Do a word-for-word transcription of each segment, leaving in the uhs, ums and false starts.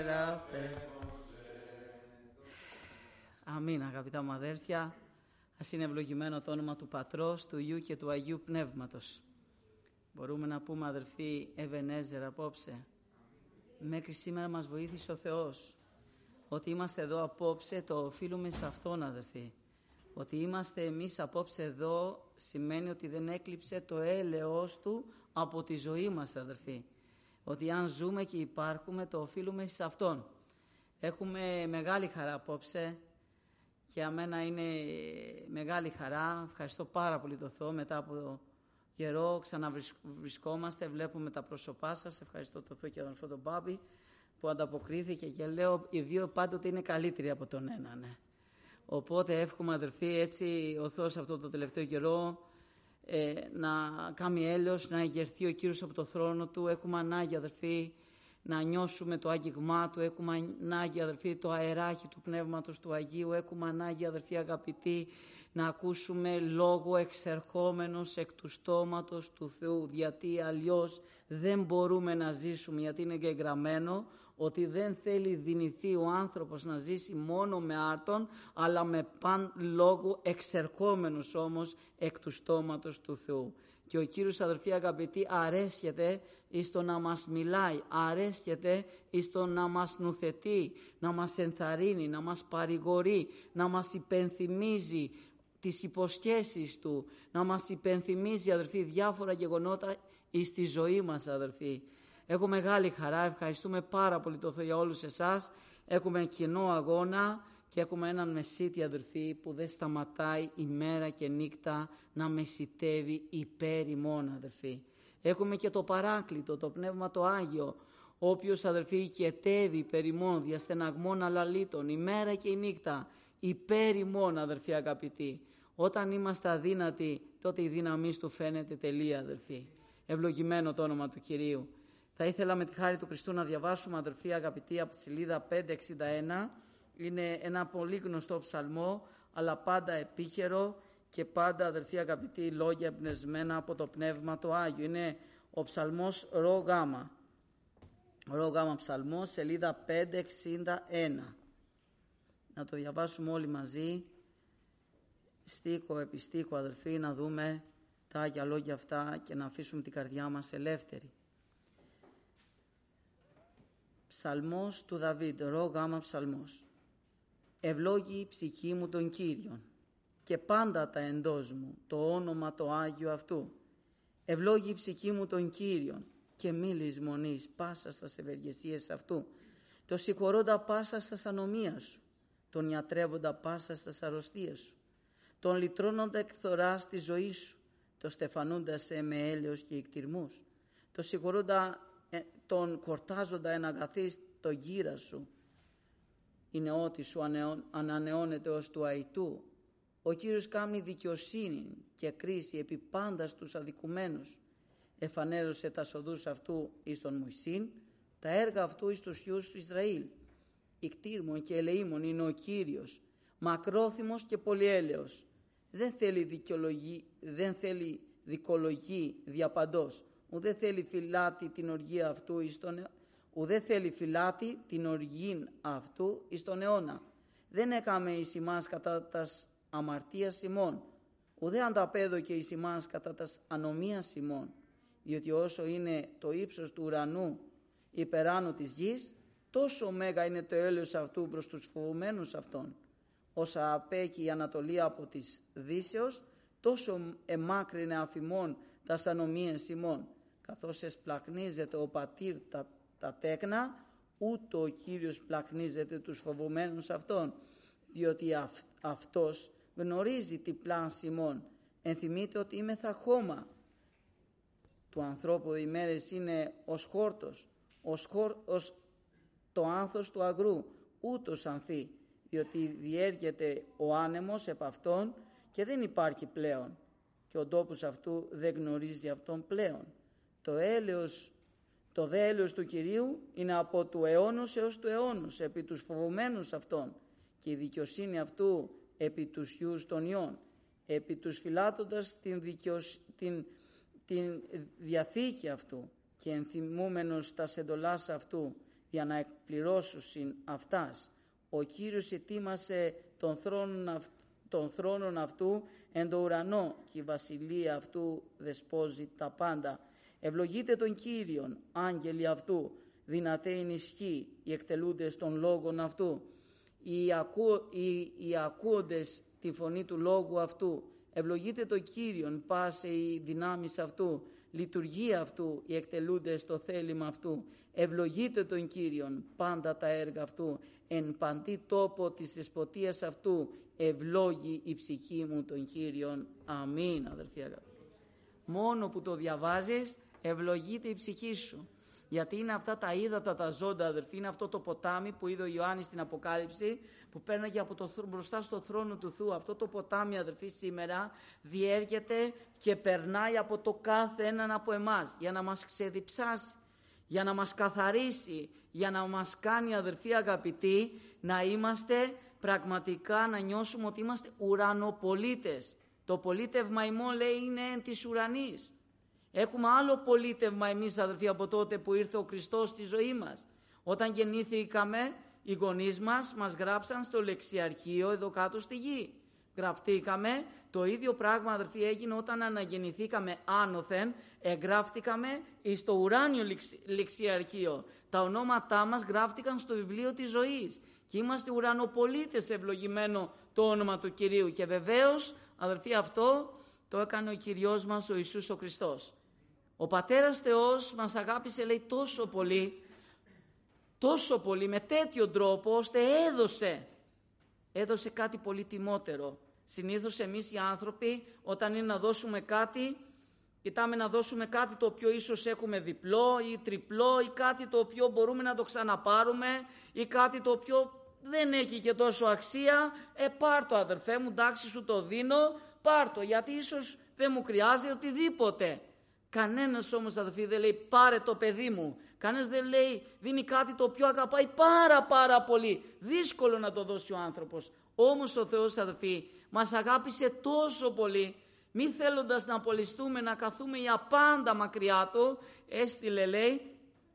Αμήν, αγαπητά μου αδέλφια. Ας είναι ευλογημένο το όνομα του Πατρός, του Υιού και του Αγίου Πνεύματος. Μπορούμε να πούμε, αδελφοί, Εβενέζερ απόψε. Μέχρι σήμερα μας βοήθησε ο Θεός. Ότι είμαστε εδώ απόψε το οφείλουμε σε Αυτόν, αδελφοί. Ότι είμαστε εμείς απόψε εδώ σημαίνει ότι δεν έκλειψε το έλεος Του από τη ζωή μας, αδελφοί. Ότι αν ζούμε και υπάρχουμε το οφείλουμε σε Αυτόν. Έχουμε μεγάλη χαρά απόψε. Για μένα είναι μεγάλη χαρά. Ευχαριστώ πάρα πολύ το Θεό. Μετά από καιρό ξαναβρισκόμαστε, βλέπουμε τα πρόσωπά σας. Ευχαριστώ το Θεό και τον αδελφό τον Μπάμπη που ανταποκρίθηκε και λέω οι δύο πάντοτε είναι καλύτεροι από τον ένα. Ναι. Οπότε εύχομαι, αδελφοί, έτσι ο Θεός αυτό το τελευταίο καιρό ε, να κάνει έλεος, να εγερθεί ο Κύριος από το θρόνο Του. Έχουμε ανάγκη, αδελφοί, να νιώσουμε το άγγιγμά Του, έχουμε ανάγκη, αδελφοί, το αεράκι του Πνεύματος του Αγίου, έχουμε ανάγκη, αδελφοί αγαπητοί, να ακούσουμε λόγο εξερχόμενος εκ του στόματος του Θεού, γιατί αλλιώς δεν μπορούμε να ζήσουμε, γιατί είναι εγγεγραμμένο ότι δεν θέλει δυνηθεί ο άνθρωπος να ζήσει μόνο με άρτον, αλλά με παν λόγο εξερχόμενος όμως εκ του στόματος του Θεού. Και ο Κύριος, αδελφοί αγαπητοί, αρέσκεται εις το να μας μιλάει, αρέσκεται εις το να μας νουθετεί, να μας ενθαρρύνει, να μας παρηγορεί, να μας υπενθυμίζει τις υποσχέσεις Του, να μας υπενθυμίζει, αδελφοί, διάφορα γεγονότα εις τη ζωή μας, αδελφοί. Έχω μεγάλη χαρά, ευχαριστούμε πάρα πολύ το Θεό για όλους εσάς. Έχουμε κοινό αγώνα και έχουμε έναν μεσίτη, αδελφοί, που δεν σταματάει ημέρα και νύχτα να μεσιτεύει υπέρ ημών, αδελφοί. Έχουμε και το παράκλητο, το Πνεύμα το Άγιο, όποιος, αδελφοί, οικετεύει υπέρ ημών, διαστεναγμών αλαλήτων, ημέρα και νύχτα, υπέρ ημών, αδελφοί αγαπητοί. Όταν είμαστε αδύνατοι, τότε η δύναμή Του φαίνεται τελεία, αδελφοί. Ευλογημένο το όνομα του Κυρίου. Θα ήθελα με τη χάρη του Χριστού να διαβάσουμε, αδελφοί αγαπητοί, από τη σελίδα πεντακόσια εξήντα ένα. Είναι ένα πολύ γνωστό ψαλμό, αλλά πάντα επίκαιρο και πάντα, αδελφοί αγαπητοί, λόγια εμπνευσμένα από το Πνεύμα το Άγιο. Είναι ο ψαλμός Ρο Γάμα. Ρο Γάμα ψαλμός, σελίδα πεντακόσια εξήντα ένα. Να το διαβάσουμε όλοι μαζί, στίχο επί στίχο, αδελφοί, να δούμε τα Άγια λόγια αυτά και να αφήσουμε την καρδιά μας ελεύθερη. Ψαλμός του Δαβίδ, Ρο Γάμα ψαλμός. Ευλόγη η ψυχή μου τον Κύριον και πάντα τα εντός μου το όνομα το Άγιο Αυτού. Ευλόγη η ψυχή μου τον Κύριον και μη λησμονείς πάσα στας ευεργεσίες Αυτού. Το συγχωρώντας πάσα στας ανομίας Σου, τον ιατρεύοντα πάσα στας αρρωστίες Σου, τον λυτρώνοντα εκθοράς τη ζωή Σου, το στεφανούντα σε με έλεος και ικτυρμούς, το συγχωρώντα τον κορτάζοντα εν αγαθείς το γύρα Σου. Η νεότη Σου ανανεώνεται ως του αητού. Ο Κύριος κάνει δικαιοσύνη και κρίση επί πάντα στους αδικουμένους. Εφανέρωσε τα σοδούς Αυτού εις τον Μωυσήν, τα έργα Αυτού εις τους γιους του Ισραήλ. Ικτήρμον και ελεήμον είναι ο Κύριος, μακρόθυμος και πολυέλεος. Δεν θέλει δικαιολογή, δεν θέλει δικολογή διαπαντός, ουδέ θέλει φυλάτη την οργή Αυτού εις τον ουδέ θέλει φυλάτη την οργήν Αυτού εις τον αιώνα. Δεν έκαμε εις ημάς κατά τας αμαρτίας ημών, ουδέ ανταπέδωκε εις ημάς κατά τας ανομίας ημών, διότι όσο είναι το ύψος του ουρανού υπεράνω της γης, τόσο μέγα είναι το έλεος Αυτού προς τους φοβουμένους Αυτόν. Όσα απέκει η Ανατολή από της Δύσεως, τόσο εμάκρυνε αφημών τας ανομίες ημών. Καθώς εσπλαχνίζεται ο πατήρ τα, τα τέκνα, ούτω ο Κύριος πλαχνίζεται τους φοβουμένους Αυτόν, διότι αυ, Αυτός γνωρίζει τι πλάν ημών. Ενθυμείτε ότι είμαι θα χώμα. Του ανθρώπου οι μέρες είναι ως χόρτος, ως, χόρ, ως το άνθος του αγρού, ούτως ανθεί, διότι διέργεται ο άνεμος επ' αυτόν και δεν υπάρχει πλέον και ο τόπος αυτού δεν γνωρίζει αυτόν πλέον. Το έλεος, το δε έλεος του Κυρίου είναι από του αιώνος έως του αιώνος επί τους φοβουμένους Αυτόν και η δικαιοσύνη Αυτού επί τους γιους των ιών, επί τους φυλάτοντας την, δικαιοσ... την... την διαθήκη Αυτού και ενθυμούμενος τα εντολάς Αυτού για να εκπληρώσουν αυτάς. Ο Κύριος ετοίμασε τον θρόνο αυτού, τον θρόνον αυτού εν το ουρανό και η βασιλεία αυτού δεσπόζει τα πάντα. Ευλογείτε τον Κύριον, άγγελοι αυτού, δυνατέ είναι ισχύ, οι εκτελούντες των λόγων αυτού, οι, ακού, οι, οι ακούοντες τη φωνή του λόγου αυτού. Ευλογείτε τον Κύριον, πάσε οι δυνάμεις αυτού, λειτουργία αυτού, οι εκτελούντες το θέλημα αυτού. Ευλογείτε τον Κύριον, πάντα τα έργα αυτού, εν παντή τόπο της δεσποτείας αυτού, ευλόγει η ψυχή μου τον Κύριον. Αμήν, αδερφοί αγαπητοί. Μόνο που το διαβάζεις, ευλογείται η ψυχή σου. Γιατί είναι αυτά τα ύδατα, τα ζώντα, αδερφοί, είναι αυτό το ποτάμι που είδε ο Ιωάννης στην Αποκάλυψη, που πέρναγε από το, μπροστά στο θρόνο του Θεού. Αυτό το ποτάμι, αδερφοί, σήμερα διέρχεται και περνάει από το κάθε έναν από εμάς για να μας ξεδιψάσει, για να μας καθαρίσει, για να μας κάνει, αδερφοί αγαπητοί, να είμαστε πραγματικά, να νιώσουμε ότι είμαστε ουρανοπολίτες. Το πολίτευμα ημών, λέει, είναι εν της ουρανής. Έχουμε άλλο πολίτευμα εμείς, αδερφοί, από τότε που ήρθε ο Χριστός στη ζωή μας. Όταν γεννήθηκαμε, οι γονείς μας μας γράψαν στο λεξιαρχείο εδώ κάτω στη γη. Γραφτήκαμε, το ίδιο πράγμα, αδερφοί, έγινε όταν αναγεννηθήκαμε άνωθεν, εγγράφτηκαμε στο ουράνιο λεξιαρχείο. Τα ονόματά μας γράφτηκαν στο βιβλίο της ζωής και είμαστε ουρανοπολίτες, ευλογημένο το όνομα του Κυρίου. Και βεβαίως, αδερφοί, αυτό το έκανε ο Κυριός μας, ο Ιησούς ο Χριστός. Ο Πατέρας Θεός μας αγάπησε, λέει, τόσο πολύ, τόσο πολύ, με τέτοιο τρόπο, ώστε έδωσε, έδωσε κάτι πολύτιμότερο. Συνήθως εμείς οι άνθρωποι, όταν είναι να δώσουμε κάτι, κοιτάμε να δώσουμε κάτι το οποίο ίσως έχουμε διπλό ή τριπλό ή κάτι το οποίο μπορούμε να το ξαναπάρουμε ή κάτι το οποίο δεν έχει και τόσο αξία. Ε, πάρ' το, αδερφέ μου, εντάξει, σου το δίνω, πάρ' το, γιατί ίσως δεν μου χρειάζεται οτιδήποτε. Κανένας όμως, αδερφοί, δεν λέει πάρε το παιδί μου. Κανένας δεν λέει, δίνει κάτι το οποίο αγαπάει πάρα πάρα πολύ. Δύσκολο να το δώσει ο άνθρωπος. Όμως ο Θεός, αδερφοί, μας αγάπησε τόσο πολύ, μη θέλοντας να απολυστούμε, να καθούμε για πάντα μακριά του, έστειλε, λέει,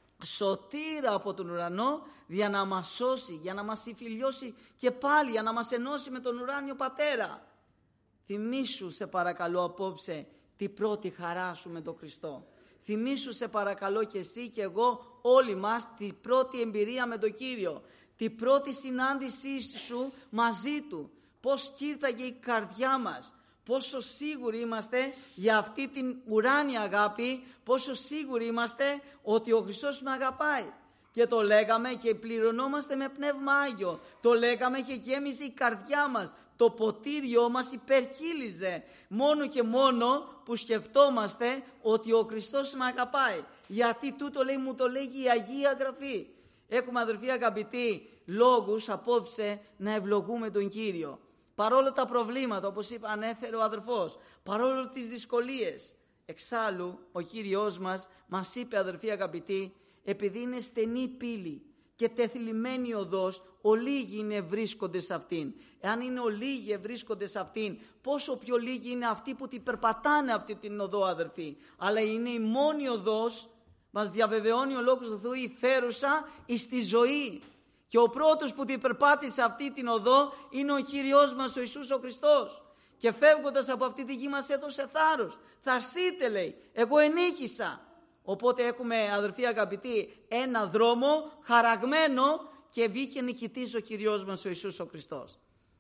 σωτήρα από τον ουρανό για να μας σώσει, για να μας συμφιλιώσει και πάλι, για να μας ενώσει με τον ουράνιο Πατέρα. Θυμήσου, σε παρακαλώ, απόψε τη πρώτη χαρά σου με τον Χριστό. Θυμήσου, σε παρακαλώ, και εσύ και εγώ, όλοι μας, τη πρώτη εμπειρία με τον Κύριο, τη πρώτη συνάντησή σου μαζί Του, πώς κοίταγε η καρδιά μας, πόσο σίγουροι είμαστε για αυτή την ουράνια αγάπη, πόσο σίγουροι είμαστε ότι ο Χριστός με αγαπάει. Και το λέγαμε και πληρωνόμαστε με Πνεύμα Άγιο, το λέγαμε και γέμιζε η καρδιά μας, το ποτήριό μας υπερχείλιζε, μόνο και μόνο που σκεφτόμαστε ότι ο Χριστός με αγαπάει. Γιατί τούτο, λέει, μου το λέγει η Αγία Γραφή. Έχουμε, αδερφοί αγαπητοί, λόγους απόψε να ευλογούμε τον Κύριο. Παρόλο τα προβλήματα, όπως είπα, ανέφερε ο αδερφός, παρόλο τις δυσκολίες. Εξάλλου, ο Κύριος μας μας είπε, αδερφοί αγαπητοί, επειδή είναι στενή πύλη και τεθλιμμένη οδός, ολίγοι είναι βρίσκονται σε αυτήν. Εάν είναι ολίγοι βρίσκονται σε αυτήν, πόσο πιο λίγοι είναι αυτοί που την περπατάνε αυτή την οδό, αδερφοί. Αλλά είναι η μόνη οδός, μας διαβεβαιώνει ο Λόγος του Θεού, η φέρουσα εις τη ζωή. Και ο πρώτος που την περπάτησε αυτή την οδό είναι ο Κύριος μας, ο Ιησούς ο Χριστός. Και φεύγοντας από αυτή τη γη μας έδωσε θάρρος. Θα σείτε, λέει, εγώ ενίκησα. Οπότε έχουμε, αδερφοί αγαπητοί, ένα δρόμο χαραγμένο και βγήκε νικητής ο Κύριος μας, ο Ιησούς ο Χριστός.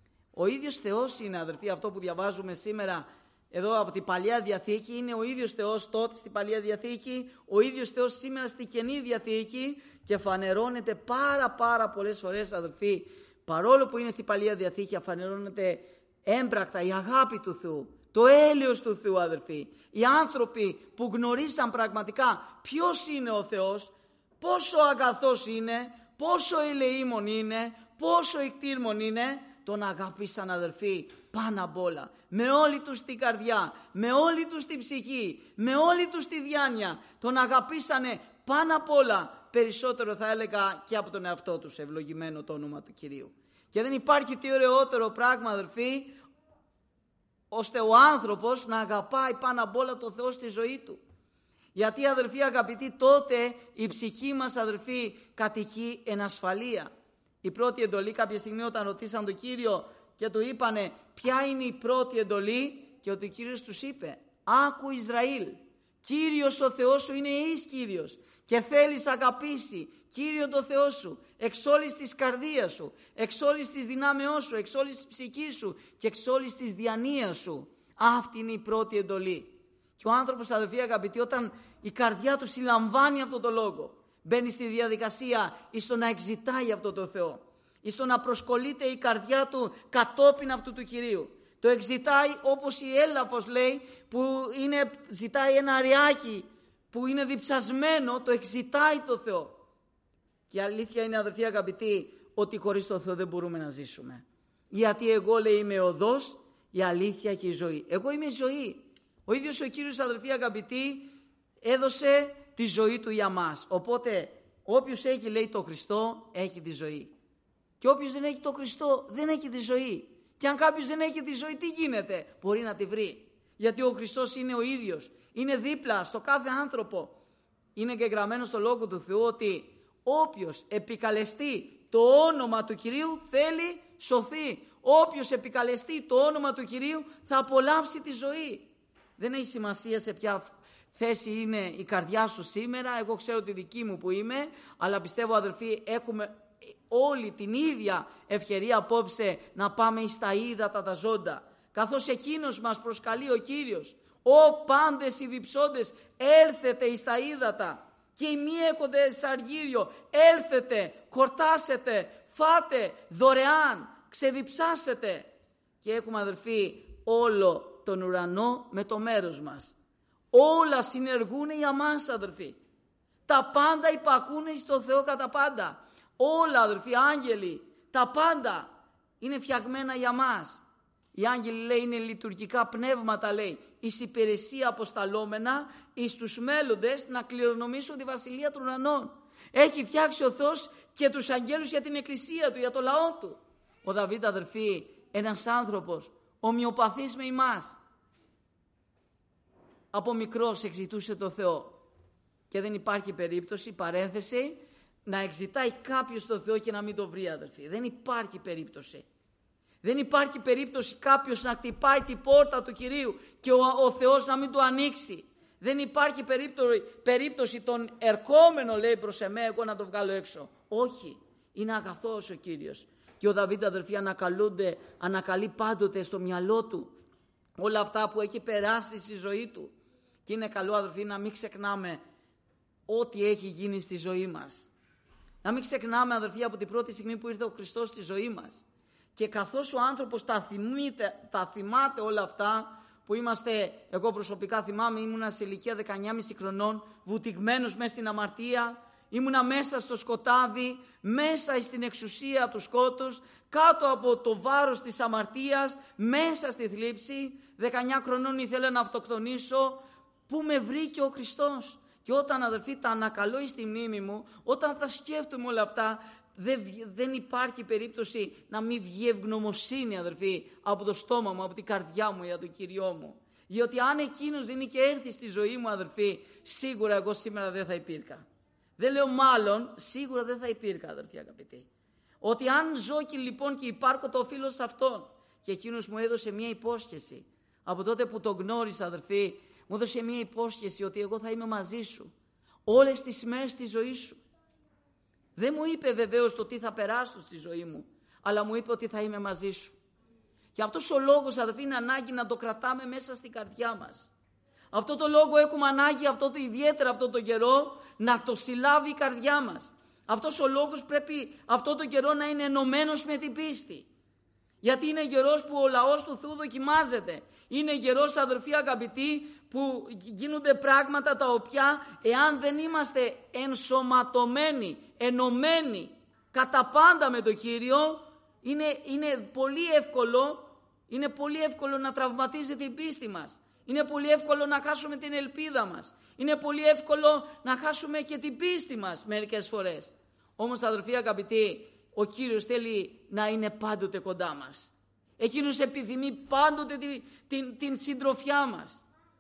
Ο ίδιος Θεός είναι, αδερφοί, αυτό που διαβάζουμε σήμερα εδώ από την Παλιά Διαθήκη, είναι ο ίδιος Θεός τότε στην Παλιά Διαθήκη, ο ίδιος Θεός σήμερα στη Καινή Διαθήκη και φανερώνεται πάρα πάρα πολλές φορές, αδερφοί, παρόλο που είναι στην Παλιά Διαθήκη, φανερώνεται έμπρακτα η αγάπη του Θεού, το έλεος του Θεού, αδερφοί. Οι άνθρωποι που γνωρίσαν πραγματικά ποιος είναι ο Θεός, πόσο αγαθός είναι, πόσο ελεήμων είναι, πόσο εκτήρμων είναι, τον αγάπησαν, αδερφοί, πάνω απ' όλα. Με όλη τους την καρδιά, με όλη τους την ψυχή, με όλη τους τη διάνοια. Τον αγαπήσανε πάνω απ' όλα. Περισσότερο θα έλεγα και από τον εαυτό τους, ευλογημένο το όνομα του Κυρίου. Και δεν υπάρχει τι ωραιότερο πράγμα, αδερφοί, ώστε ο άνθρωπος να αγαπάει πάνω απ' όλα το Θεό στη ζωή του. Γιατί αδελφοί αγαπητοί, τότε η ψυχή μας αδελφοί κατοικεί εν ασφαλεία. Η πρώτη εντολή, κάποια στιγμή όταν ρωτήσαν τον Κύριο και του είπανε ποια είναι η πρώτη εντολή, και ότι ο Κύριος τους είπε, άκου Ισραήλ, Κύριος ο Θεός σου είναι εις Κύριος και θέλεις αγαπήσει Κύριο το Θεό σου εξ όλης της καρδίας σου, εξ όλης της δυνάμεώς σου, εξ όλης της ψυχής σου και εξ όλης της διανοίας σου. Αυτή είναι η πρώτη εντολή. Και ο άνθρωπος, αδελφοί αγαπητοί, όταν η καρδιά του συλλαμβάνει αυτό το λόγο, μπαίνει στη διαδικασία εις το να εξητάει αυτό το Θεό, εις το να προσκολείται η καρδιά του κατόπιν αυτού του Κυρίου. Το εξητάει όπως η έλαφος λέει, που είναι, ζητάει ένα αριάκι που είναι διψασμένο, το εξητάει το Θεό. Και η αλήθεια είναι, αδελφοί αγαπητοί, ότι χωρίς το Θεό δεν μπορούμε να ζήσουμε. Γιατί εγώ, λέει, είμαι οδός, η αλήθεια και η ζωή. Εγώ είμαι η ζωή. Ο ίδιος ο Κύριος, αδελφοί αγαπητοί, έδωσε τη ζωή του για μας. Οπότε όποιος έχει, λέει, το Χριστό έχει τη ζωή. Και όποιος δεν έχει το Χριστό δεν έχει τη ζωή. Και αν κάποιος δεν έχει τη ζωή, τι γίνεται? Μπορεί να τη βρει. Γιατί ο Χριστός είναι ο ίδιος. Είναι δίπλα στο κάθε άνθρωπο. Είναι και γραμμένο στο Λόγο του Θεού ότι όποιος επικαλεστεί το όνομα του Κυρίου θέλει σωθεί. Όποιος επικαλεστεί το όνομα του Κυρίου θα απολαύσει τη ζωή. Δεν έχει σημασία σε ποια θέση είναι η καρδιά σου σήμερα. Εγώ ξέρω τη δική μου που είμαι, αλλά πιστεύω, αδελφοί, έχουμε όλη την ίδια ευκαιρία απόψε να πάμε εις τα ύδατα τα ζώντα. Καθώς εκείνος μας προσκαλεί ο Κύριος, «Ω πάντες οι διψώντες, έλθετε εις τα ύδατα και οι μη έκοντες αργύριο, έλθετε, κορτάσετε, φάτε δωρεάν, ξεδιψάσετε». Και έχουμε, αδελφοί, όλο τον ουρανό με το μέρος μας. Όλα συνεργούν για μας, αδελφοί. Τα πάντα υπακούνε στο Θεό κατά πάντα. Όλα, αδελφοί, άγγελοι, τα πάντα είναι φτιαγμένα για μας. Οι άγγελοι, λέει, είναι λειτουργικά πνεύματα, λέει, εις υπηρεσία αποσταλόμενα εις τους μέλλοντες να κληρονομήσουν τη βασιλεία των ουρανών. Έχει φτιάξει ο Θεός και τους αγγέλους για την εκκλησία του, για το λαό του. Ο Δαβίδ, αδελφοί, ένας άνθρωπος ομοιοπαθής με εμάς, από μικρός εξητούσε το Θεό. Και δεν υπάρχει περίπτωση, παρένθεση, να εξητάει κάποιος το Θεό και να μην το βρει, αδελφοί. Δεν υπάρχει περίπτωση. Δεν υπάρχει περίπτωση κάποιος να χτυπάει την πόρτα του Κυρίου και ο, ο Θεός να μην το ανοίξει. Δεν υπάρχει περίπτωση, περίπτωση τον ερχόμενο, λέει, προς εμέ, εγώ να το βγάλω έξω. Όχι, είναι αγαθός ο Κύριος. Και ο Δαβίδ, αδελφοί, ανακαλούνται, ανακαλεί πάντοτε στο μυαλό του όλα αυτά που έχει περάσει στη ζωή του. Και είναι καλό, αδελφοί, να μην ξεχνάμε ό,τι έχει γίνει στη ζωή μας. Να μην ξεχνάμε, αδελφοί, από την πρώτη στιγμή που ήρθε ο Χριστός στη ζωή μας. Και καθώς ο άνθρωπος τα, θυμείται, τα θυμάται όλα αυτά που είμαστε, εγώ προσωπικά θυμάμαι, ήμουνα σε ηλικία δεκαεννιά και μισό χρονών, βουτυγμένος μέσα στην αμαρτία, ήμουνα μέσα στο σκοτάδι, μέσα στην εξουσία του σκότους, κάτω από το βάρος της αμαρτίας, μέσα στη θλίψη. δεκαεννιά χρονών ήθελα να αυτοκτονήσω. Πού με βρήκε ο Χριστός? Και όταν, αδελφοί, τα ανακαλώ στη μνήμη μου, όταν τα σκέφτομαι όλα αυτά, δεν, δεν υπάρχει περίπτωση να μην βγει ευγνωμοσύνη, αδελφοί, από το στόμα μου, από την καρδιά μου για τον Κυριό μου. Διότι αν εκείνος δεν είχε έρθει στη ζωή μου, αδελφοί, σίγουρα εγώ σήμερα δεν θα υπήρκα. Δεν λέω μάλλον, σίγουρα δεν θα υπήρκα, αδελφοί αγαπητοί. Ότι αν ζω και λοιπόν και υπάρχω, το οφείλω σε αυτόν. Και εκείνος μου έδωσε μια υπόσχεση. Από τότε που τον γνώρισα, αδελφοί, μου έδωσε μια υπόσχεση ότι εγώ θα είμαι μαζί σου όλες τις μέρες της ζωής σου. Δεν μου είπε βεβαίως το τι θα περάσω στη ζωή μου, αλλά μου είπε ότι θα είμαι μαζί σου. Και αυτός ο λόγος, αδελφοί, είναι ανάγκη να το κρατάμε μέσα στην καρδιά μας. Αυτό το λόγο έχουμε ανάγκη, αυτό το ιδιαίτερα αυτό το καιρό, να το συλλάβει η καρδιά μας. Αυτός ο λόγος πρέπει αυτό το καιρό να είναι ενωμένος με την πίστη. Γιατί είναι καιρός που ο λαός του Θεού δοκιμάζεται. Είναι καιρός, αδελφοί αγαπητοί, που γίνονται πράγματα τα οποία, εάν δεν είμαστε ενσωματωμένοι, ενωμένοι κατά πάντα με τον Κύριο, είναι, είναι πολύ εύκολο, είναι πολύ εύκολο να τραυματίζει την πίστη μας. Είναι πολύ εύκολο να χάσουμε την ελπίδα μας. Είναι πολύ εύκολο να χάσουμε και την πίστη μας μερικές φορές. Όμως, αδελφοί αγαπητοί, ο Κύριος θέλει να είναι πάντοτε κοντά μας. Εκείνος επιθυμεί πάντοτε την, την, την συντροφιά μας.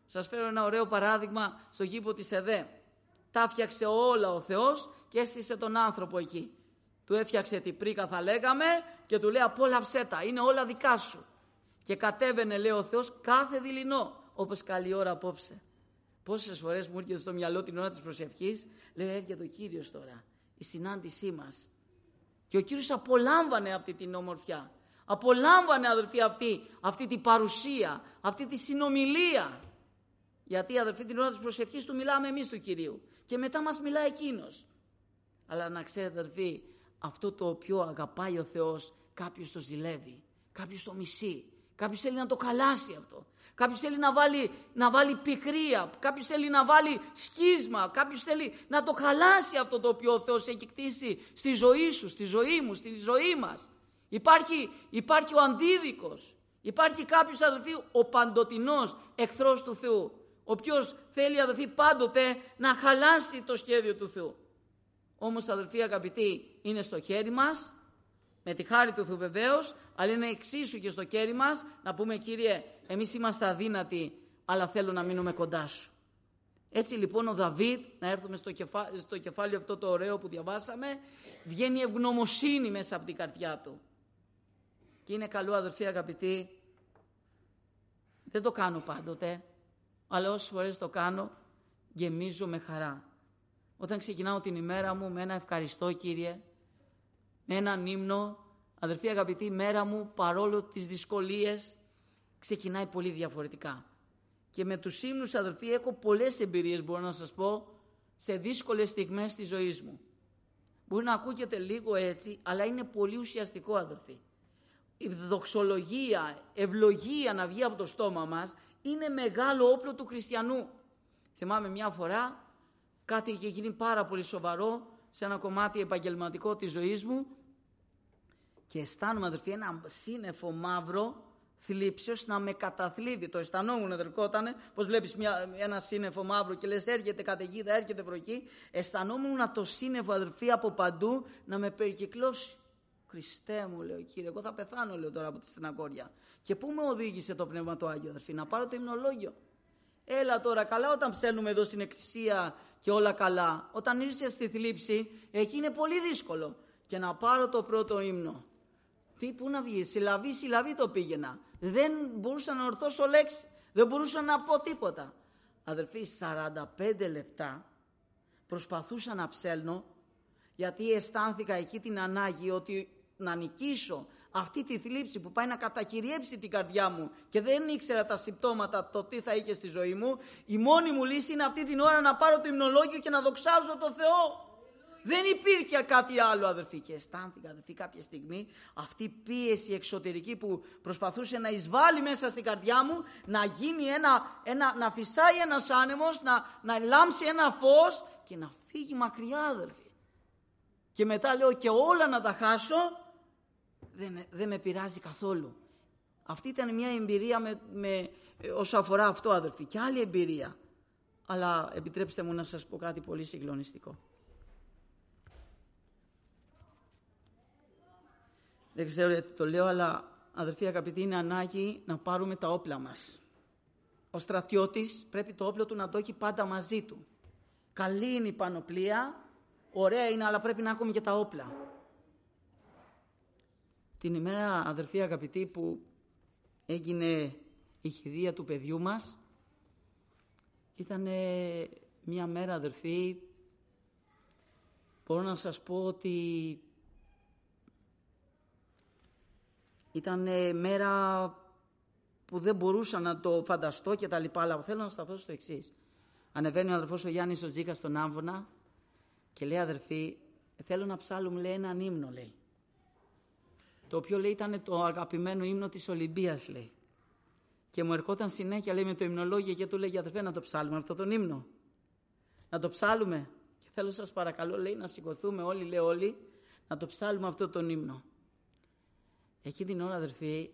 Σας φέρω ένα ωραίο παράδειγμα στο γήπο της ΕΔΕ. Τα φτιάξε όλα ο Θεός και έστησε τον άνθρωπο εκεί. Του έφτιαξε την πρίκα θα λέγαμε και του λέει απόλαυσέ τα, είναι όλα δικά σου. Και κατέβαινε λέει ο Θεός κάθε δειλινό, όπως καλή ώρα απόψε. Πόσες φορές μου έρχεται στο μυαλό την ώρα της προσευχής, λέει έρχεται ο Κύριος τώρα, η συνάντησή μας. Και ο Κύριος απολάμβανε αυτή την ομορφιά. Απολάμβανε αδελφοί αυτή, αυτή την παρουσία, αυτή τη συνομιλία. Γιατί αδελφοί την ώρα της προσευχής του μιλάμε εμείς του Κυρίου και μετά μας μιλάει Εκείνος. Αλλά να ξέρετε αδελφοί, αυτό το οποίο αγαπάει ο Θεός κάποιος το ζηλεύει, κάποιος το μισεί, κάποιος θέλει να το χαλάσει αυτό. Κάποιος θέλει να βάλει, να βάλει πικρία, κάποιος θέλει να βάλει σκίσμα, κάποιος θέλει να το χαλάσει αυτό το οποίο ο Θεός έχει κτίσει στη ζωή σου, στη ζωή μου, στη ζωή μας. Υπάρχει, υπάρχει ο αντίδικος, υπάρχει κάποιος αδελφοί ο παντοτινός εχθρός του Θεού, ο οποίος θέλει αδελφοί πάντοτε να χαλάσει το σχέδιο του Θεού. Όμως αδελφοί αγαπητοί είναι στο χέρι μας, με τη χάρη του Θεού βεβαίως, αλλά είναι εξίσου και στο χέρι μας να πούμε Κύριε εμείς είμαστε αδύνατοι αλλά θέλω να μείνουμε κοντά σου. Έτσι λοιπόν ο Δαβίδ, να έρθουμε στο, κεφά, στο κεφάλαιο αυτό το ωραίο που διαβάσαμε, βγαίνει ευγνωμοσύνη μέσα από την καρδιά του. Και είναι καλό αδελφοί αγαπητοί, δεν το κάνω πάντοτε, αλλά όσες φορές το κάνω γεμίζω με χαρά. Όταν ξεκινάω την ημέρα μου με ένα ευχαριστώ Κύριε, με έναν ύμνο, αδελφοί αγαπητοί, η μέρα μου παρόλο τις δυσκολίες ξεκινάει πολύ διαφορετικά. Και με τους ύμνους αδελφοί έχω πολλές εμπειρίες μπορώ να σας πω σε δύσκολες στιγμές της ζωής μου. Μπορεί να ακούγεται λίγο έτσι, αλλά είναι πολύ ουσιαστικό αδελφοί. Η δοξολογία, ευλογία να βγει από το στόμα μας είναι μεγάλο όπλο του χριστιανού. Θυμάμαι μια φορά κάτι είχε γίνει πάρα πολύ σοβαρό σε ένα κομμάτι επαγγελματικό της ζωής μου και αισθάνομαι αδελφοί ένα σύννεφο μαύρο θλίψεως να με καταθλίβει. Το αισθανόμουν αδελφότανε, πως βλέπεις μια, ένα σύννεφο μαύρο και λες έρχεται καταιγίδα, έρχεται βροχή. Αισθανόμουν να το σύννεφο αδελφοί από παντού να με περικυκλώσει. Χριστέ μου λέω Κύριε, εγώ θα πεθάνω λέω τώρα από τη στεναχώρια. Και πού με οδήγησε το Πνεύμα το Άγιο αδελφοί, να πάρω το υμνολόγιο. Έλα τώρα καλά όταν ψέλνουμε εδώ στην εκκλησία και όλα καλά. Όταν ήρθε στη θλίψη εκεί είναι πολύ δύσκολο. Και να πάρω το πρώτο ύμνο. Τι, πού να βγει, συλλαβή, συλλαβή το πήγαινα. Δεν μπορούσα να ορθώσω λέξη. Δεν μπορούσα να πω τίποτα. Αδελφοί, σαράντα πέντε λεπτά προσπαθούσα να ψέλνω γιατί αισθάνθηκα εκεί την ανάγκη ότι να νικήσω αυτή τη θλίψη που πάει να κατακυριέψει την καρδιά μου και δεν ήξερα τα συμπτώματα το τι θα είχε στη ζωή μου. Η μόνη μου λύση είναι αυτή την ώρα να πάρω το υμνολόγιο και να δοξάζω το Θεό. Δεν υπήρχε κάτι άλλο αδελφοί και αισθάνθηκα αδελφοί κάποια στιγμή αυτή η πίεση εξωτερική που προσπαθούσε να εισβάλλει μέσα στην καρδιά μου να γίνει ένα, ένα να φυσάει ένας άνεμος, να, να λάμψει ένα φως και να φύγει μακριά αδελφοί. Και μετά λέω και όλα να τα χάσω δεν, δεν με πειράζει καθόλου. Αυτή ήταν μια εμπειρία με, με, όσο αφορά αυτό αδελφοί και άλλη εμπειρία. Αλλά επιτρέψτε μου να σας πω κάτι πολύ συγκλονιστικό. Δεν ξέρω γιατί το λέω, αλλά αδελφοί αγαπητοί είναι ανάγκη να πάρουμε τα όπλα μας. Ο στρατιώτης πρέπει το όπλο του να το έχει πάντα μαζί του. Καλή είναι η πανοπλία, ωραία είναι, αλλά πρέπει να έχουμε και τα όπλα. Την ημέρα αδελφοί αγαπητοί που έγινε η χηδεία του παιδιού μας, ήταν μια μέρα αδελφοί, μπορώ να σας πω ότι ήταν μέρα που δεν μπορούσα να το φανταστώ και τα λοιπά, αλλά θέλω να σταθώ στο εξής. Ανεβαίνει ο αδερφός ο Γιάννης ο Ζήκας στον Άμβονα και λέει αδερφοί, θέλω να ψάλουμε λέει έναν ύμνο λέει. Το οποίο λέει ήταν το αγαπημένο ύμνο της Ολυμπίας λέει. Και μου ερχόταν συνέχεια λέει με το υμνολόγιο και του λέει αδερφέ να το ψάλουμε αυτό τον ύμνο. Να το ψάλουμε. Και θέλω σας παρακαλώ λέει να σηκωθούμε όλοι λέει όλοι να το ψάλουμε αυτό τον ύμνο. Εκεί την ώρα αδερφοί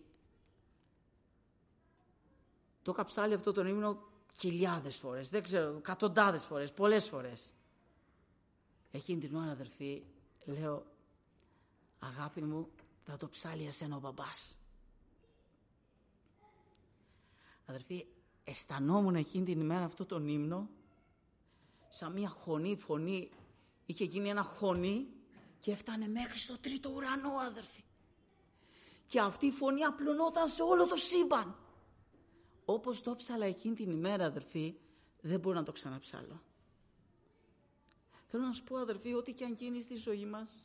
το είχα ψάλει αυτό τον ύμνο χιλιάδες φορές, δεν ξέρω, εκατοντάδες φορές, πολλές φορές. Εκείνη την ώρα αδερφοί λέω αγάπη μου θα το ψάλει εσένα ο μπαμπάς. Αδερφοί αισθανόμουν εκείνη την ημέρα αυτό τον ύμνο σαν μια χωνή φωνή. Είχε γίνει ένα χωνή και έφτανε μέχρι στο τρίτο ουρανό, αδερφοί. Και αυτή η φωνή απλωνόταν σε όλο το σύμπαν. Όπως το ψάλα εκείνη την ημέρα, αδερφοί, δεν μπορώ να το ξαναψάλω. Θέλω να σου πω, αδερφοί, ό,τι και αν γίνει στη ζωή μας,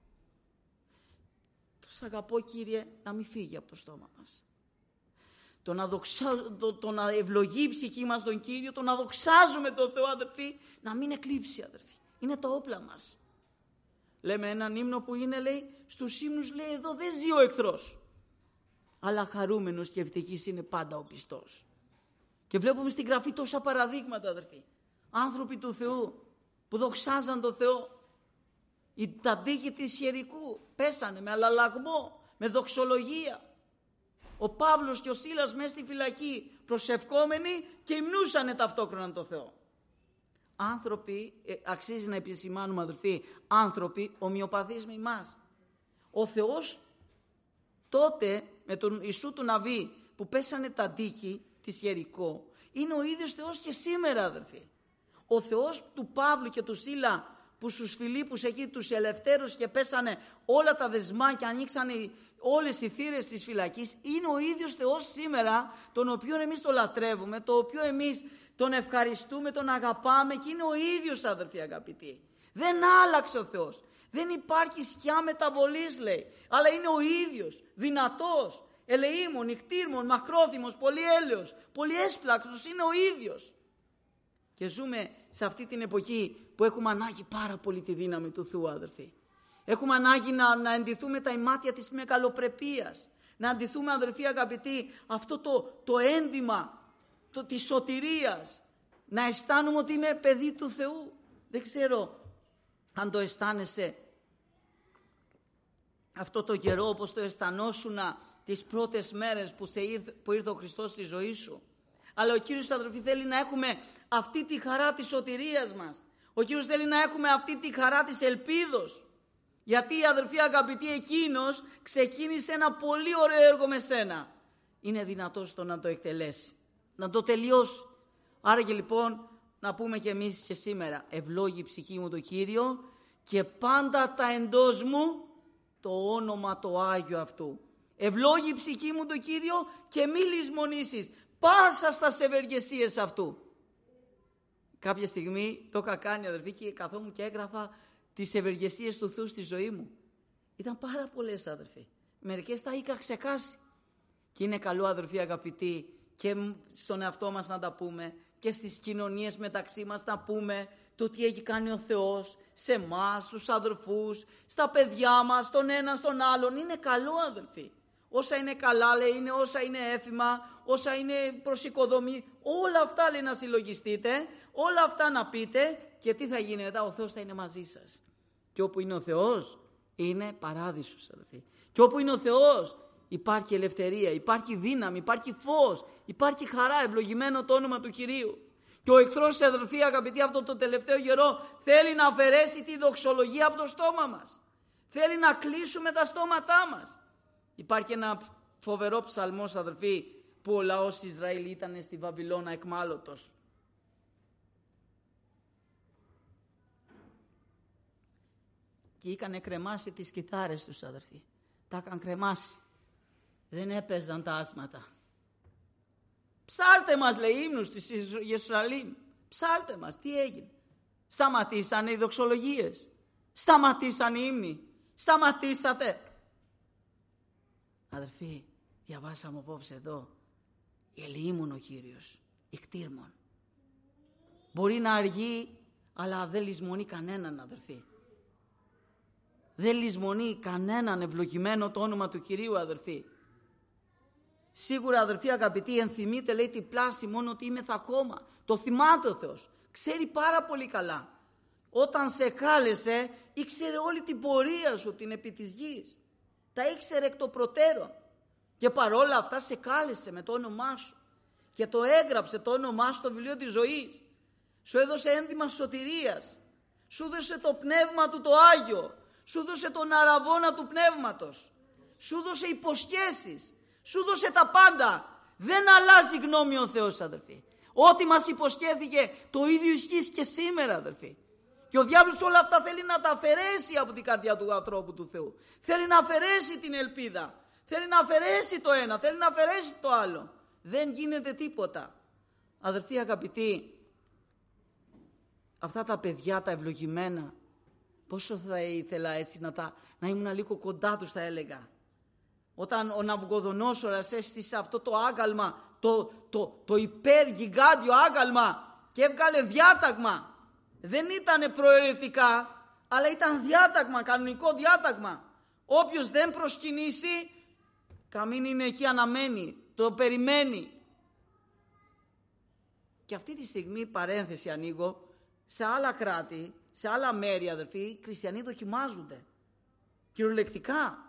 το σ' αγαπώ, Κύριε, να μην φύγει από το στόμα μας. Το να, δοξα... το, το να ευλογεί η ψυχή μας τον Κύριο, το να δοξάζουμε τον Θεό, αδερφοί, να μην εκλείψει, αδερφοί. Είναι τα όπλα μας. Λέμε έναν ύμνο που είναι, λέει, στους ύμνους, λέει, εδώ δεν ζει ο εχθρός, αλλά χαρούμενος και ευτυχής είναι πάντα ο πιστός. Και βλέπουμε στην Γραφή τόσα παραδείγματα, αδερφοί. Άνθρωποι του Θεού που δοξάζαν τον Θεό. Τα τείχη της Ιερικού πέσανε με αλλαλαγμό, με δοξολογία. Ο Παύλος και ο Σίλας μέσα στη φυλακή προσευχόμενοι και υμνούσανε ταυτόχρονα τον Θεό. Άνθρωποι, ε, αξίζει να επισημάνουμε, αδερφοί, άνθρωποι ομοιοπαθείς με εμάς. Ο Θεός τότε με τον Ιησού του Ναβί που πέσανε τα τείχη της Ιερικό είναι ο ίδιος Θεός και σήμερα, αδερφοί. Ο Θεός του Παύλου και του Σίλα που στους Φιλίππους εκεί τους ελευθέρους και πέσανε όλα τα δεσμά και ανοίξανε όλες τις θύρες της φυλακής, είναι ο ίδιος Θεός σήμερα, τον οποίο εμείς το λατρεύουμε, το οποίο εμείς τον ευχαριστούμε, τον αγαπάμε και είναι ο ίδιος, αδερφοί αγαπητοί. Δεν άλλαξε ο Θεός. Δεν υπάρχει σκιά μεταβολής, λέει, αλλά είναι ο ίδιος, δυνατός, ελεήμων, νικτήρμων, μακρόθυμος, πολυέλεος, πολυέσπλακτος, είναι ο ίδιος. Και ζούμε σε αυτή την εποχή που έχουμε ανάγκη πάρα πολύ τη δύναμη του Θεού, αδερφοί. Έχουμε ανάγκη να, να εντυθούμε τα ημάτια της μεγαλοπρεπίας, να εντυθούμε, αδερφοί αγαπητοί, αυτό το, το ένδυμα το, της σωτηρίας, να αισθάνομαι ότι είμαι παιδί του Θεού. Δεν ξέρω αν το αισθάνεσαι αυτό το καιρό όπως το αισθανόσουν τις πρώτες μέρες που, σε ήρθε, που ήρθε ο Χριστός στη ζωή σου. Αλλά ο Κύριος, αδερφοί, θέλει να έχουμε αυτή τη χαρά της σωτηρίας μας. Ο Κύριος θέλει να έχουμε αυτή τη χαρά της ελπίδος. Γιατί, αδερφοί αγαπητοί, εκείνος ξεκίνησε ένα πολύ ωραίο έργο με σένα. Είναι δυνατός το να το εκτελέσει, να το τελειώσει. Άρα και λοιπόν να πούμε και εμείς και σήμερα, ευλόγη η ψυχή μου το Κύριο και πάντα τα εντός μου το όνομα το Άγιο αυτού. Ευλόγη η ψυχή μου το Κύριο και μη λησμονήσεις πάσα στα ευεργεσίες αυτού. Κάποια στιγμή το είχα κάνει, αδερφοί, και καθόμουν και έγραφα τις ευεργεσίες του Θεού στη ζωή μου. Ήταν πάρα πολλές, αδερφοί. Μερικές τα είχα ξεχάσει. Και είναι καλό, αδερφοί αγαπητοί, και στον εαυτό μας να τα πούμε και στις κοινωνίες μεταξύ μας να πούμε το τι έχει κάνει ο Θεός σε εμάς, στους αδερφούς, στα παιδιά μας, τον ένα στον άλλον. Είναι καλό, αδερφοί. Όσα είναι καλά, λέει, είναι όσα είναι έφημα, όσα είναι προς οικοδομή, όλα αυτά, λέει, να συλλογιστείτε, όλα αυτά να πείτε και τι θα γίνει μετά, ο Θεός θα είναι μαζί σας. Και όπου είναι ο Θεός είναι παράδεισος, αδερφοί. Και όπου είναι ο Θεός υπάρχει ελευθερία, υπάρχει δύναμη, υπάρχει φως, υπάρχει χαρά, ευλογημένο το όνομα του Κυρίου. Και ο εχθρός, αδερφοί αγαπητοί, αυτό το τελευταίο καιρό θέλει να αφαιρέσει τη δοξολογία από το στόμα μας. Θέλει να κλείσουμε τα στόματά μας. Υπάρχει ένα φοβερό ψαλμός, αδερφοί, που ο λαός Ισραήλ ήταν στη Βαβυλώνα εκμάλωτος. Και είχαν κρεμάσει τις κιθάρες τους, αδερφοί. Τα είχαν κρεμάσει. Δεν έπαιζαν τα άσματα. Ψάλτε μας, λέει, ύμνους της Ιερουσαλήμ. Ψάλτε μας, τι έγινε. Σταματήσανε οι δοξολογίες. Σταματήσανε οι ύμνοι. Σταματήσατε. Αδερφοί, διαβάσαμε απόψε εδώ, ελεήμων ο Κύριος, ικτήρμων. Μπορεί να αργεί, αλλά δεν λησμονεί κανέναν, αδερφοί. Δεν λησμονεί κανέναν, ευλογημένο το όνομα του Κυρίου, αδερφοί. Σίγουρα, αδερφοί αγαπητοί, ενθυμείτε, λέει, την πλάση μόνο ότι είμαι θα ακόμα. Το θυμάται ο Θεός. Ξέρει πάρα πολύ καλά. Όταν σε κάλεσε, ήξερε όλη την πορεία σου, την επί της γης. Τα ήξερε εκ των προτέρων. Και παρόλα αυτά σε κάλεσε με το όνομά σου. Και το έγραψε το όνομά σου στο βιβλίο της ζωής. Σου έδωσε ένδυμα σωτηρίας. Σου έδωσε το πνεύμα του το Άγιο. Σου έδωσε τον αραβώνα του πνεύματος. Σου έδωσε υποσχέσεις. Σου έδωσε τα πάντα. Δεν αλλάζει γνώμη ο Θεός, αδερφοί. Ό,τι μας υποσχέθηκε το ίδιο ισχύει και σήμερα, αδερφοί. Και ο διάβολος όλα αυτά θέλει να τα αφαιρέσει από την καρδιά του ανθρώπου του Θεού. Θέλει να αφαιρέσει την ελπίδα. Θέλει να αφαιρέσει το ένα, θέλει να αφαιρέσει το άλλο. Δεν γίνεται τίποτα. Αδερφοί αγαπητοί, αυτά τα παιδιά τα ευλογημένα, πόσο θα ήθελα έτσι να, τα, να ήμουν λίγο κοντά τους, θα έλεγα. Όταν ο Ναβουγοδονόσορας έστησε αυτό το άγαλμα, το, το, το υπεργιγάντιο άγαλμα και έβγαλε διάταγμα. Δεν ήταν προαιρετικά, αλλά ήταν διάταγμα, κανονικό διάταγμα. Όποιος δεν προσκυνήσει, καμήν είναι εκεί, αναμένει, το περιμένει. Και αυτή τη στιγμή, παρένθεση ανοίγω, σε άλλα κράτη, σε άλλα μέρη, αδερφοί, οι χριστιανοί δοκιμάζονται. Κυριολεκτικά.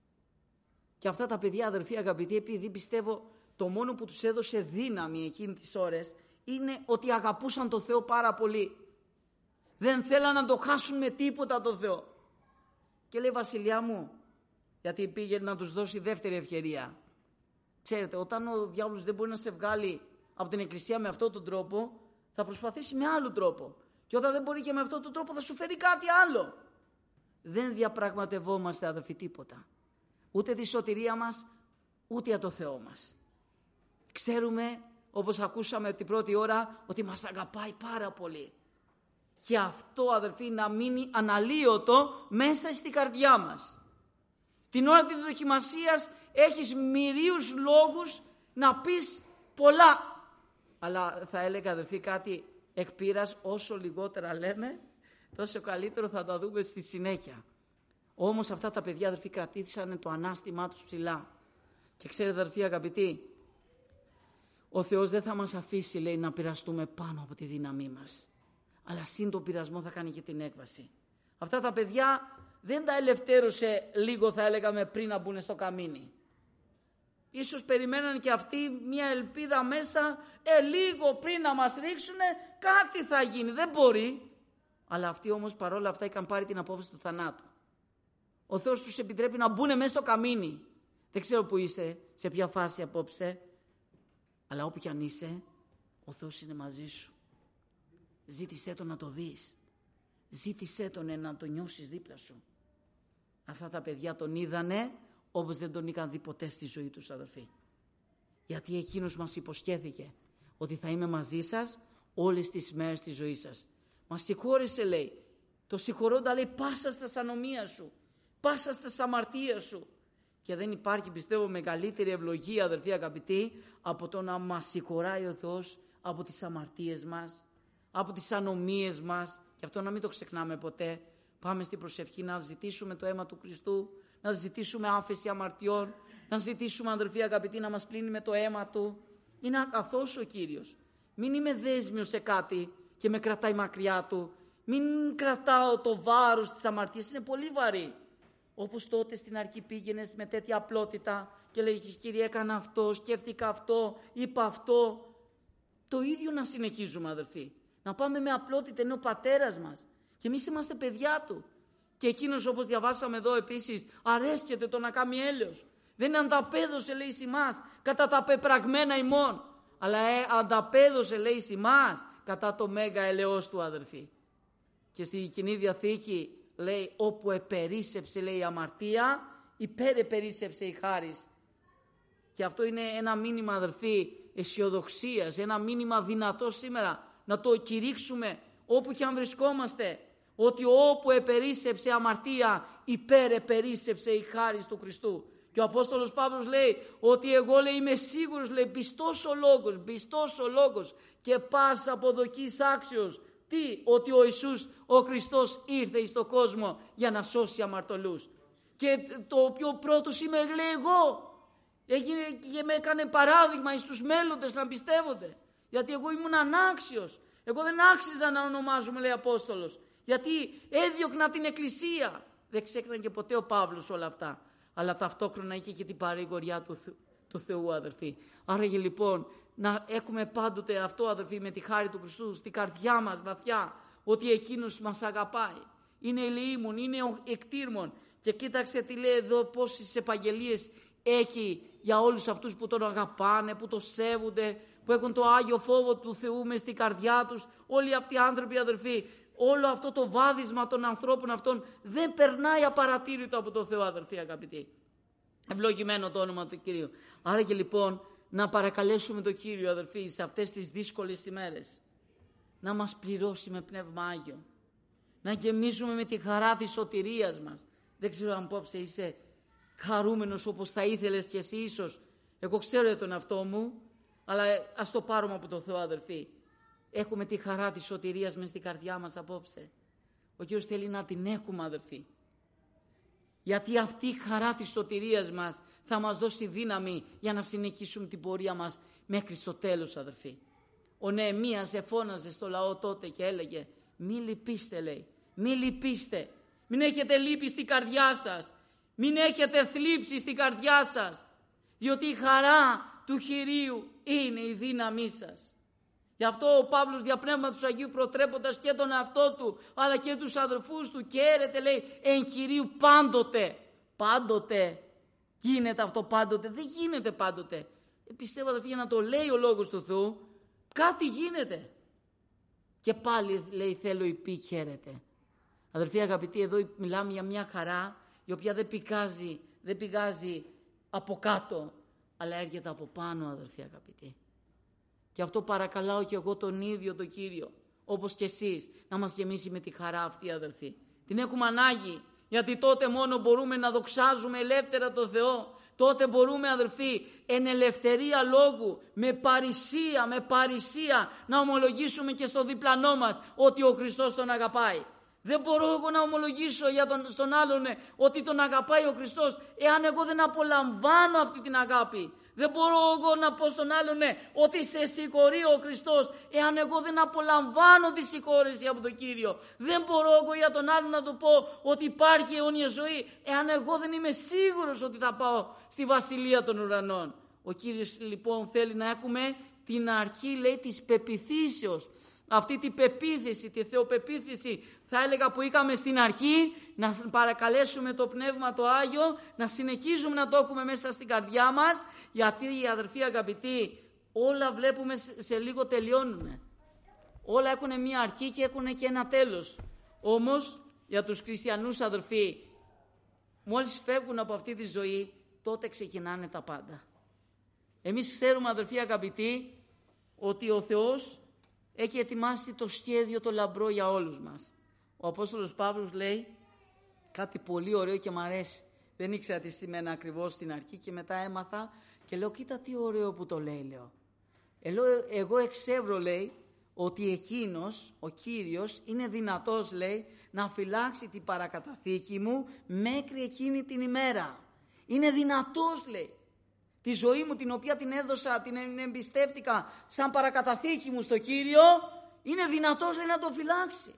Και αυτά τα παιδιά, αδερφοί αγαπητοί, επειδή πιστεύω το μόνο που τους έδωσε δύναμη εκείνες τις ώρες είναι ότι αγαπούσαν τον Θεό πάρα πολύ. Δεν θέλαν να το χάσουν με τίποτα τον Θεό. Και λέει, βασιλιά μου, γιατί πήγε να τους δώσει δεύτερη ευκαιρία. Ξέρετε, όταν ο διάβολος δεν μπορεί να σε βγάλει από την εκκλησία με αυτόν τον τρόπο, θα προσπαθήσει με άλλο τρόπο. Και όταν δεν μπορεί και με αυτόν τον τρόπο, θα σου φέρει κάτι άλλο. Δεν διαπραγματευόμαστε, αδερφοί, τίποτα. Ούτε τη σωτηρία μας, ούτε για το Θεό μας. Ξέρουμε, όπως ακούσαμε την πρώτη ώρα, ότι μας αγαπάει πάρα πολύ. Και αυτό, αδερφοί, να μείνει αναλύωτο μέσα στην καρδιά μας. Την ώρα της δοκιμασίας έχεις μυρίους λόγους να πεις πολλά. Αλλά θα έλεγα, αδερφοί, κάτι εκ πείρας, όσο λιγότερα λέμε, τόσο καλύτερο θα τα δούμε στη συνέχεια. Όμως αυτά τα παιδιά, αδερφοί, κρατήσανε το ανάστημά τους ψηλά. Και ξέρετε, αδερφοί αγαπητοί, ο Θεός δεν θα μας αφήσει, λέει, να πειραστούμε πάνω από τη δύναμή μας. Αλλά σύν τον πειρασμό θα κάνει και την έκβαση. Αυτά τα παιδιά δεν τα ελευθέρωσε λίγο, θα έλεγαμε, πριν να μπουν στο καμίνι. Ίσως περιμέναν και αυτοί μια ελπίδα μέσα, ε, λίγο πριν να μας ρίξουνε, κάτι θα γίνει. Δεν μπορεί. Αλλά αυτοί όμως παρόλα αυτά είχαν πάρει την απόφαση του θανάτου. Ο Θεός τους επιτρέπει να μπουν μέσα στο καμίνι. Δεν ξέρω που είσαι, σε ποια φάση απόψε, αλλά όπου κι αν είσαι, ο Θεός είναι μαζί σου. Ζήτησέ τον να το δεις. Ζήτησέ τον να το νιώσεις δίπλα σου. Αυτά τα παιδιά τον είδανε όπως δεν τον είχαν δει ποτέ στη ζωή τους, αδερφοί. Γιατί εκείνος μας υποσχέθηκε ότι θα είμαι μαζί σας όλες τις μέρες της ζωής σας. Μας συγχώρεσε, λέει. Το συγχωρώντα, λέει, πάσα στα ανομία σου. Πάσα στα αμαρτία σου. Και δεν υπάρχει, πιστεύω, μεγαλύτερη ευλογία, αδερφοί αγαπητοί, από το να μας συγχωράει ο Θεός από τις αμαρτίες μας, από τις ανομίες μας. Και αυτό να μην το ξεχνάμε ποτέ. Πάμε στην προσευχή να ζητήσουμε το αίμα του Χριστού, να ζητήσουμε άφεση αμαρτιών, να ζητήσουμε, αδερφοί αγαπητοί, να μας πλύνει με το αίμα Του. Είναι αγαθός ο Κύριος. Μην είμαι δέσμιος σε κάτι και με κρατάει μακριά Του. Μην κρατάω το βάρος της αμαρτίας, είναι πολύ βαρύ. Όπως τότε στην αρχή πήγαινες με τέτοια απλότητα και λέγεις, Κύριε, έκανα αυτό, σκέφτηκα αυτό, είπα αυτό. Το ίδιο να συνεχίζουμε, αδερφοί. Να πάμε με απλότητα, είναι ο πατέρας μας. Και εμείς είμαστε παιδιά Του. Και εκείνος, όπως διαβάσαμε εδώ επίσης, αρέσκεται το να κάνει έλεος. Δεν ανταπέδωσε, λέει, ημάς κατά τα πεπραγμένα ημών, αλλά ε, ανταπέδωσε, λέει, ημάς κατά το μέγα ελεός Του, αδερφοί. Και στη Κοινή Διαθήκη λέει, όπου επερίσσεψε, λέει, η αμαρτία, υπερεπερίσσεψε η χάρις. Και αυτό είναι ένα μήνυμα, αδερφοί, αισιοδοξίας, ένα μήνυμα δυνατό σήμερα να το κηρύξουμε όπου και αν βρισκόμαστε, ότι όπου επερίσσεψε αμαρτία, υπερεπερίσσεψε η χάρις του Χριστού. Και ο Απόστολος Παύλος λέει ότι εγώ, λέει, είμαι σίγουρος, λέει, πιστός ο λόγος, πιστός ο λόγος και πας αποδοκής άξιος. Τι, ότι ο Ιησούς ο Χριστός ήρθε στον κόσμο για να σώσει αμαρτωλούς. Και το πιο πρώτος είμαι, λέει, εγώ. Έγινε και με έκανε παράδειγμα εις τους μέλλοντες να πιστεύονται. Γιατί εγώ ήμουν ανάξιος. Εγώ δεν άξιζα να ονομάζομαι, λέει, Απόστολος. Γιατί έδιωκνα την Εκκλησία. Δεν ξέχναν και ποτέ ο Παύλος όλα αυτά. Αλλά ταυτόχρονα είχε και την παρηγοριά του, του Θεού, αδερφοί. Άρα και λοιπόν να έχουμε πάντοτε αυτό, αδερφοί, με τη χάρη του Χριστού στην καρδιά μας βαθιά, ότι εκείνος μας αγαπάει. Είναι ελεήμων, είναι εκτήρμων. Και κοίταξε τι λέει εδώ, πόσες επαγγελίες έχει για όλους αυτούς που τον αγαπάνε, που το σέβονται, που έχουν το Άγιο φόβο του Θεού μες στην καρδιά τους. Όλοι αυτοί οι άνθρωποι, αδερφοί, όλο αυτό το βάδισμα των ανθρώπων αυτών δεν περνάει απαρατήρητο από το Θεό, αδερφοί αγαπητοί. Ευλογημένο το όνομα του Κυρίου. Άρα και λοιπόν να παρακαλέσουμε τον Κύριο, αδερφοί, σε αυτές τις δύσκολες ημέρες να μας πληρώσει με Πνεύμα Άγιο, να γεμίζουμε με τη χαρά της σωτηρίας μας. Δεν ξέρω αν απόψε είσαι χαρούμενος όπως θα ήθελες κι εσύ ίσως. Εγώ ξέρω για τον εαυτό μου, αλλά ας το πάρουμε από το Θεό, αδερφοί. Έχουμε τη χαρά της σωτηρίας μες στην καρδιά μας απόψε. Ο Κύριος θέλει να την έχουμε, αδερφοί. Γιατί αυτή η χαρά της σωτηρίας μας θα μας δώσει δύναμη για να συνεχίσουμε την πορεία μας μέχρι στο τέλος, αδερφοί. Ο Νεεμίας εφώναζε στο λαό τότε και έλεγε, μη λυπήστε, λέει, μη λυπήστε, μην έχετε λύπη στην καρδιά σας, μην έχετε θλίψη στην καρδιά σας, διότι η χαρά του Κυρίου είναι η δύναμή σας. Γι' αυτό ο Παύλος δια Πνεύματος Αγίου, προτρέποντας και τον εαυτό του αλλά και τους αδελφούς του, και έρετε, λέει, εν Κυρίου πάντοτε. Πάντοτε γίνεται αυτό, πάντοτε? Δεν γίνεται πάντοτε. Ε, πιστεύω, αδελφοί, για να το λέει ο Λόγος του Θεού, κάτι γίνεται. Και πάλι, λέει, θέλω υπή χαίρετε. Αδελφοί αγαπητοί, εδώ μιλάμε για μια χαρά η οποία δεν πηγάζει, δεν πηγάζει από κάτω, αλλά έρχεται από πάνω, αδελφοί αγαπητοί. Και αυτό παρακαλάω και εγώ τον ίδιο τον Κύριο, όπως και εσείς, να μας γεμίσει με τη χαρά αυτή, αδελφοί. Την έχουμε ανάγκη, γιατί τότε μόνο μπορούμε να δοξάζουμε ελεύθερα τον Θεό. Τότε μπορούμε, αδελφοί, εν ελευθερία λόγου, με παρησία, με παρησία, να ομολογήσουμε και στο διπλανό μας ότι ο Χριστός τον αγαπάει. Δεν μπορώ εγώ να ομολογήσω για τον, στον άλλον ναι, ότι τον αγαπάει ο Χριστός, εάν εγώ δεν απολαμβάνω αυτή την αγάπη. Δεν μπορώ εγώ να πω στον άλλον ναι, ότι σε συγχωρεί ο Χριστός, εάν εγώ δεν απολαμβάνω τη συγχώρεση από τον Κύριο. Δεν μπορώ εγώ για τον άλλον να του πω ότι υπάρχει αιώνια ζωή, εάν εγώ δεν είμαι σίγουρος ότι θα πάω στη Βασιλεία των Ουρανών. Ο Κύριος λοιπόν θέλει να έχουμε την αρχή, λέει, της πεποιθήσεως. Αυτή την πεποίθηση, τη θεοπεποίθηση, θα έλεγα, που είχαμε στην αρχή, να παρακαλέσουμε το Πνεύμα το Άγιο, να συνεχίζουμε να το έχουμε μέσα στην καρδιά μας, γιατί οι αδερφοί αγαπητοί, όλα βλέπουμε σε λίγο τελειώνουν. Όλα έχουν μια αρχή και έχουν και ένα τέλος. Όμως για τους χριστιανούς, αδερφοί, μόλις φεύγουν από αυτή τη ζωή, τότε ξεκινάνε τα πάντα. Εμείς ξέρουμε, αδερφοί αγαπητοί, ότι ο Θεός έχει ετοιμάσει το σχέδιο το λαμπρό για όλους μας. Ο Απόστολος Παύλος λέει κάτι πολύ ωραίο και μ' αρέσει. Δεν ήξερα τι σημαίνει ακριβώς στην αρχή και μετά έμαθα και λέω, κοίτα τι ωραίο που το λέει, λέω. Εγώ εξεύρω, λέει, ότι εκείνος, ο Κύριος, είναι δυνατός, λέει, να φυλάξει την παρακαταθήκη μου μέχρι εκείνη την ημέρα. Είναι δυνατός, λέει. Τη ζωή μου, την οποία την έδωσα, την εμπιστεύτηκα σαν παρακαταθήκη μου στο Κύριο, είναι δυνατός, λέει, να το φυλάξει.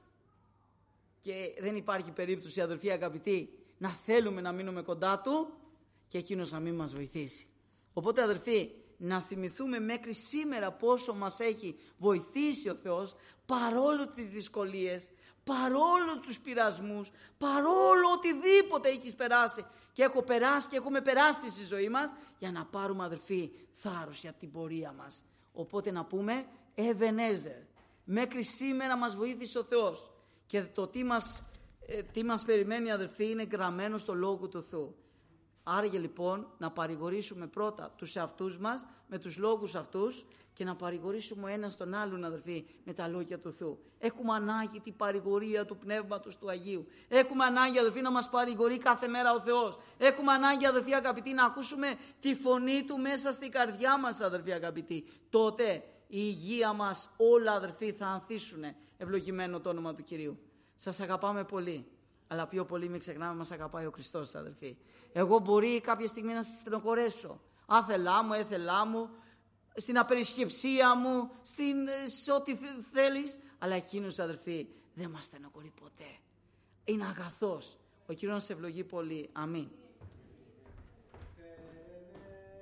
Και δεν υπάρχει περίπτωση, αδελφοί αγαπητοί, να θέλουμε να μείνουμε κοντά Του και εκείνος να μην μας βοηθήσει. Οπότε, αδελφοί, να θυμηθούμε μέχρι σήμερα πόσο μας έχει βοηθήσει ο Θεός, παρόλο τις δυσκολίες, παρόλο τους πειρασμούς, παρόλο οτιδήποτε έχεις περάσει και έχω περάσει και έχουμε περάσει στη ζωή μας, για να πάρουμε, αδελφοί, θάρρος για την πορεία μας. Οπότε να πούμε Εβενέζερ, μέχρι σήμερα μας βοήθησε ο Θεός και το τι μας, ε, τι μας περιμένει, αδελφοί, είναι γραμμένο στο Λόγο του Θεού. Άραγε λοιπόν να παρηγορήσουμε πρώτα τους εαυτούς μας με τους λόγους αυτούς και να παρηγορήσουμε ένας τον άλλον, αδελφοί, με τα λόγια του Θεού. Έχουμε ανάγκη την παρηγορία του Πνεύματος του Αγίου. Έχουμε ανάγκη, αδελφοί, να μας παρηγορεί κάθε μέρα ο Θεός. Έχουμε ανάγκη, αδελφοί αγαπητοί, να ακούσουμε τη φωνή Του μέσα στην καρδιά μας, αδελφοί αγαπητοί. Τότε η υγεία μας όλα, αδελφοί, θα ανθίσουν. Ευλογημένο το όνομα του Κυρίου. Σας αγαπάμε πολύ. Αλλά πιο πολύ μην ξεχνάμε, μας αγαπάει ο Χριστός, αδελφοί. Εγώ μπορεί κάποια στιγμή να σας στενοχωρέσω. Άθελά μου, έθελά μου, στην απερισκεψία μου, στην, σε ό,τι θέλεις. Αλλά εκείνος, αδελφοί, δεν μας στενοχωρεί ποτέ. Είναι αγαθός. Ο Κύριος σε ευλογεί πολύ. Αμήν.